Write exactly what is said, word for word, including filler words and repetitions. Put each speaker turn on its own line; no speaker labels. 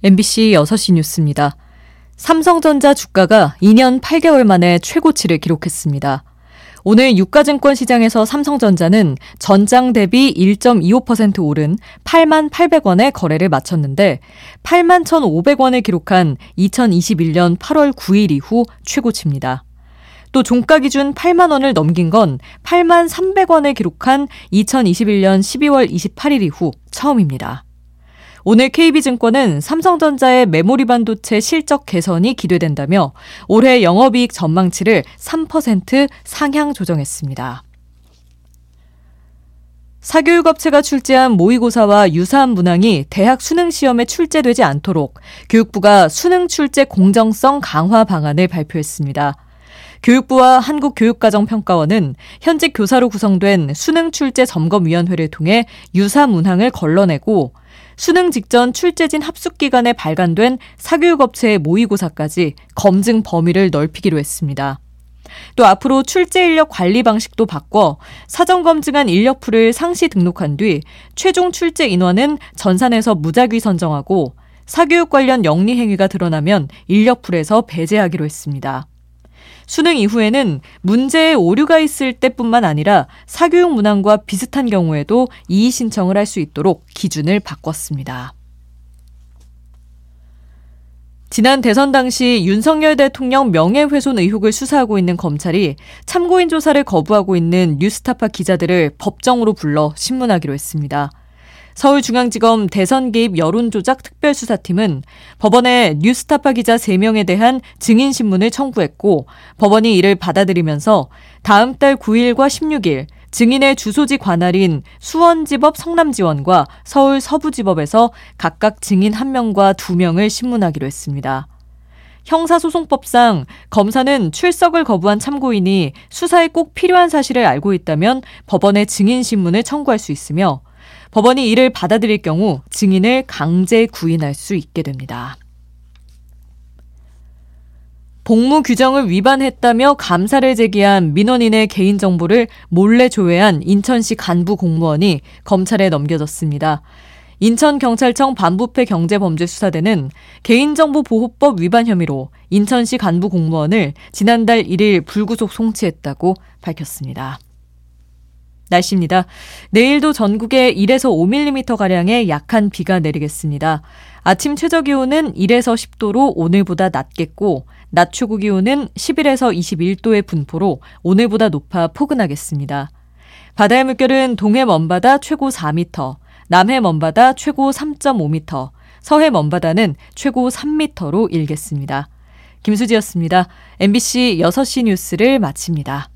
엠비씨 여섯 시 뉴스입니다. 삼성전자 주가가 이 년 팔 개월 만에 최고치를 기록했습니다. 오늘 유가증권 시장에서 삼성전자는 전장 대비 일 점 이오 퍼센트 오른 팔만 팔백 원에 거래를 마쳤는데 팔만 천오백 원을 기록한 이천이십일 년 팔월 구일 이후 최고치입니다. 또 종가 기준 팔만 원을 넘긴 건 팔만 삼백 원을 기록한 이천이십일 년 십이월 이십팔일 이후 처음입니다. 오늘 케이비증권은 삼성전자의 메모리 반도체 실적 개선이 기대된다며 올해 영업이익 전망치를 삼 퍼센트 상향 조정했습니다. 사교육업체가 출제한 모의고사와 유사한 문항이 대학 수능시험에 출제되지 않도록 교육부가 수능 출제 공정성 강화 방안을 발표했습니다. 교육부와 한국교육과정평가원은 현직 교사로 구성된 수능 출제 점검위원회를 통해 유사 문항을 걸러내고 수능 직전 출제진 합숙기간에 발간된 사교육업체의 모의고사까지 검증 범위를 넓히기로 했습니다. 또 앞으로 출제 인력 관리 방식도 바꿔 사전 검증한 인력풀을 상시 등록한 뒤 최종 출제 인원은 전산에서 무작위 선정하고 사교육 관련 영리 행위가 드러나면 인력풀에서 배제하기로 했습니다. 수능 이후에는 문제에 오류가 있을 때뿐만 아니라 사교육 문항과 비슷한 경우에도 이의 신청을 할 수 있도록 기준을 바꿨습니다. 지난 대선 당시 윤석열 대통령 명예훼손 의혹을 수사하고 있는 검찰이 참고인 조사를 거부하고 있는 뉴스타파 기자들을 법정으로 불러 신문하기로 했습니다. 서울중앙지검 대선 개입 여론조작 특별수사팀은 법원에 뉴스타파 기자 세 명에 대한 증인신문을 청구했고 법원이 이를 받아들이면서 다음 달 구일과 십육일 증인의 주소지 관할인 수원지법 성남지원과 서울 서부지법에서 각각 증인 한 명과 두 명을 신문하기로 했습니다. 형사소송법상 검사는 출석을 거부한 참고인이 수사에 꼭 필요한 사실을 알고 있다면 법원에 증인신문을 청구할 수 있으며 법원이 이를 받아들일 경우 증인을 강제 구인할 수 있게 됩니다. 복무 규정을 위반했다며 감사를 제기한 민원인의 개인정보를 몰래 조회한 인천시 간부 공무원이 검찰에 넘겨졌습니다. 인천경찰청 반부패 경제범죄수사대는 개인정보보호법 위반 혐의로 인천시 간부 공무원을 지난달 일일 불구속 송치했다고 밝혔습니다. 날씨입니다. 내일도 전국에 일에서 오 밀리미터가량의 약한 비가 내리겠습니다. 아침 최저기온은 일에서 십 도로 오늘보다 낮겠고 낮 최고기온은 십일에서 이십일 도의 분포로 오늘보다 높아 포근하겠습니다. 바다의 물결은 동해 먼바다 최고 사 미터, 남해 먼바다 최고 삼 점 오 미터, 서해 먼바다는 최고 삼 미터로 일겠습니다. 김수지였습니다. 엠비씨 여섯 시 뉴스를 마칩니다.